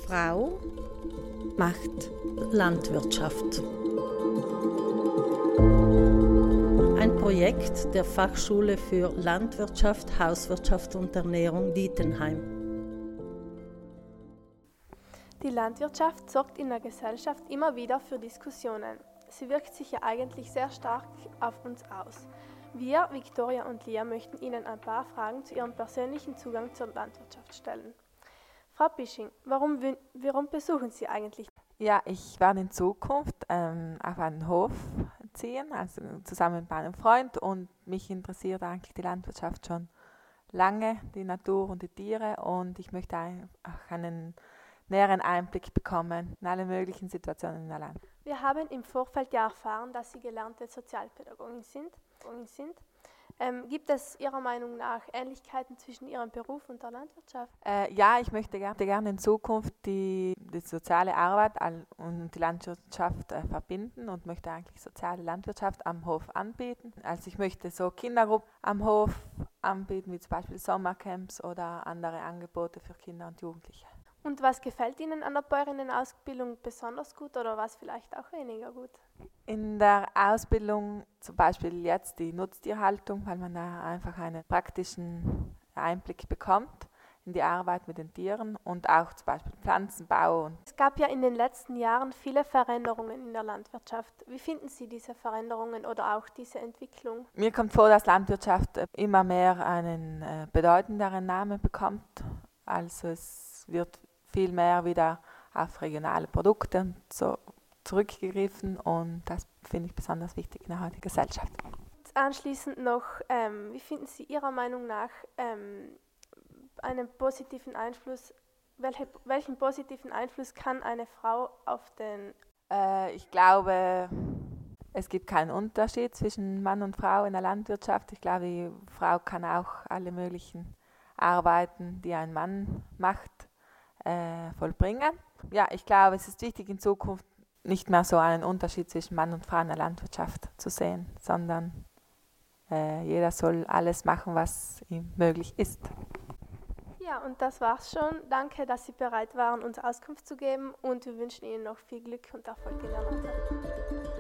Frau macht Landwirtschaft. Ein Projekt der Fachschule für Landwirtschaft, Hauswirtschaft und Ernährung Dietenheim. Die Landwirtschaft sorgt in der Gesellschaft immer wieder für Diskussionen. Sie wirkt sich ja eigentlich sehr stark auf uns aus. Wir, Viktoria und Lia, möchten Ihnen ein paar Fragen zu Ihrem persönlichen Zugang zur Landwirtschaft stellen. Frau Pisching, warum besuchen Sie eigentlich? Ja, ich werde in Zukunft auf einen Hof ziehen, also zusammen mit meinem Freund, und mich interessiert eigentlich die Landwirtschaft schon lange, die Natur und die Tiere, und ich möchte auch einen näheren Einblick bekommen in alle möglichen Situationen in der Land. Wir haben im Vorfeld ja erfahren, dass Sie gelernte Sozialpädagogin sind. Gibt es Ihrer Meinung nach Ähnlichkeiten zwischen Ihrem Beruf und der Landwirtschaft? Ja, ich möchte gerne in Zukunft die soziale Arbeit und die Landwirtschaft verbinden und möchte eigentlich soziale Landwirtschaft am Hof anbieten. Also ich möchte so Kindergruppen am Hof anbieten, wie zum Beispiel Sommercamps oder andere Angebote für Kinder und Jugendliche. Und was gefällt Ihnen an der Bäuerinnenausbildung besonders gut oder was vielleicht auch weniger gut? In der Ausbildung zum Beispiel jetzt die Nutztierhaltung, weil man da einfach einen praktischen Einblick bekommt in die Arbeit mit den Tieren und auch zum Beispiel Pflanzenbau. Es gab ja in den letzten Jahren viele Veränderungen in der Landwirtschaft. Wie finden Sie diese Veränderungen oder auch diese Entwicklung? Mir kommt vor, dass Landwirtschaft immer mehr einen bedeutenderen Namen bekommt. Also es wird viel mehr wieder auf regionale Produkte und so zurückgegriffen, und das finde ich besonders wichtig in der heutigen Gesellschaft. Anschließend noch, wie finden Sie Ihrer Meinung nach einen positiven Einfluss, welchen positiven Einfluss kann eine Frau auf den... Ich glaube, es gibt keinen Unterschied zwischen Mann und Frau in der Landwirtschaft. Ich glaube, die Frau kann auch alle möglichen Arbeiten, die ein Mann macht, vollbringen. Ja, ich glaube, es ist wichtig in Zukunft nicht mehr so einen Unterschied zwischen Mann und Frau in der Landwirtschaft zu sehen, sondern jeder soll alles machen, was ihm möglich ist. Ja, und das war's schon. Danke, dass Sie bereit waren, uns Auskunft zu geben, und wir wünschen Ihnen noch viel Glück und Erfolg in der Landwirtschaft.